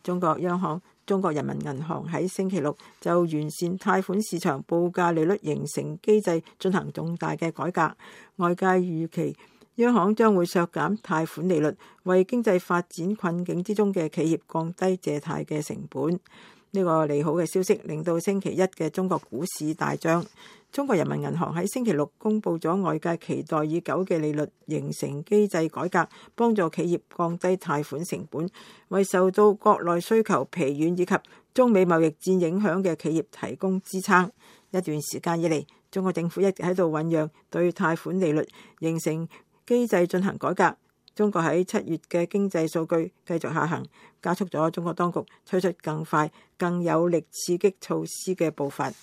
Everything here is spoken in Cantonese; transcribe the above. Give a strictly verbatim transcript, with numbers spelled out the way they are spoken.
中國央行中國人民銀行喺星期六就完善貸款市場報價利率形成機制進行重大嘅改革，外界預期央行將會削減貸款利率，為經濟發展困境之中嘅企業降低借貸嘅成本。呢個利好嘅消息令到星期一嘅中國股市大漲。中國人民銀行喺星期六公布咗外界期待已久嘅利率形成機制改革，幫助企業降低貸款成本，為受到國內需求疲軟以及中美貿易戰影響嘅企業提供支撐。一段時間以嚟，中國政府一直喺度醞釀對貸款利率形成機制進行改革。中國喺七月嘅經濟數據繼續下行，加速咗中國當局推出更快、更有力刺激措施嘅步伐。